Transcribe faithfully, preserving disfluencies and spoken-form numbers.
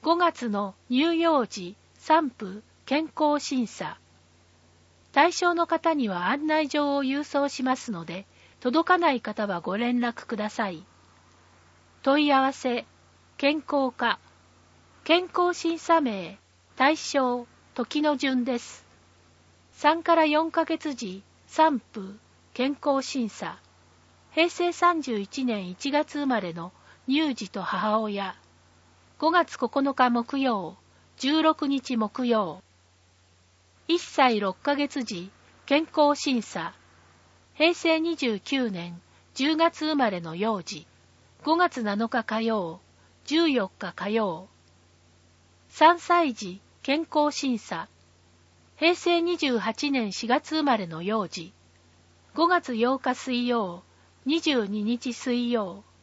ごがつの乳幼児産婦健康審査。対象の方には案内状を郵送しますので、届かない方はご連絡ください。問い合わせ、健康課、健康審査名、対象、時の順です。さんからよんかげつ時、産婦、健康審査。へいせいさんじゅういちねんいちがつ生まれの乳児と母親。ごがつここのか木曜、じゅうろくにち木曜。いっさいろっかげつ時、健康審査。へいせいにじゅうきゅうねんじゅうがつ生まれの幼児。ごがつなのか火曜、じゅうよっか火曜。さんさい児、健康審査。へいせいにじゅうはちねんしがつ生まれの幼児。ごがつようか水曜、にじゅうににち水曜。